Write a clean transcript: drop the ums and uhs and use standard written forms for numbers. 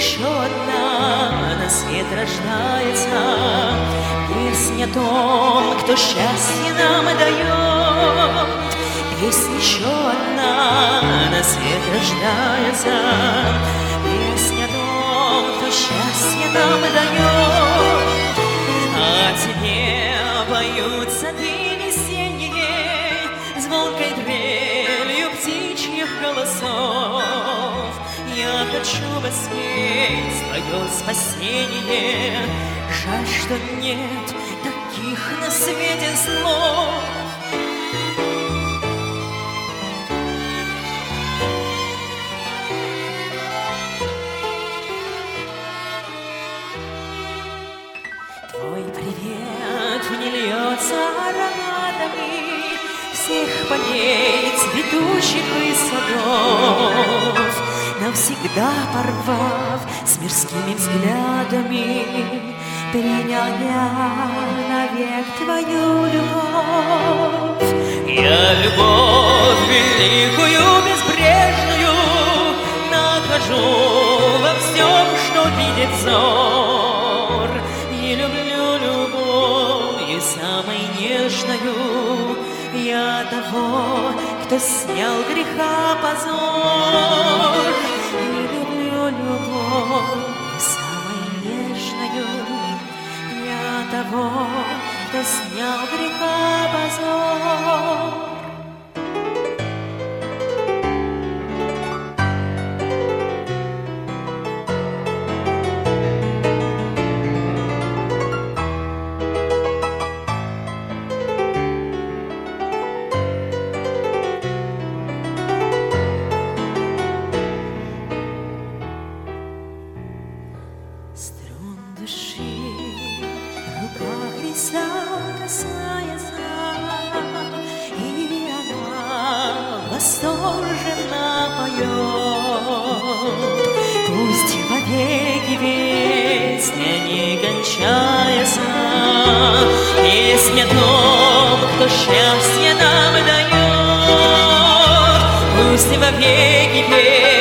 еще одна на свет рождается. Песня о том, кто счастье нам дает. Песня еще одна на свет рождается. Песня о том, кто счастье нам дает. А тебе поют сады весенние звонкой трелью птичьих голосов. Я хочу воспеть твое спасение. Жаль, что нет таких на свете слов. Твой привет не льется ароматами всех полей, цветущих и садов, навсегда порвав с мирскими взглядами. Принял я навек твою любовь. Я любовь великую, безбрежную нахожу во всем, что видит взор. И люблю любовь самой нежную я того, кто снял греха позор. И люблю любовь самой нежную я того, кто снял греха позор. Струн души в руках Христа касается, и она восторженно поет. Пусть вовеки песня не кончается, песня о том, кто счастье нам дает. Пусть вовеки песня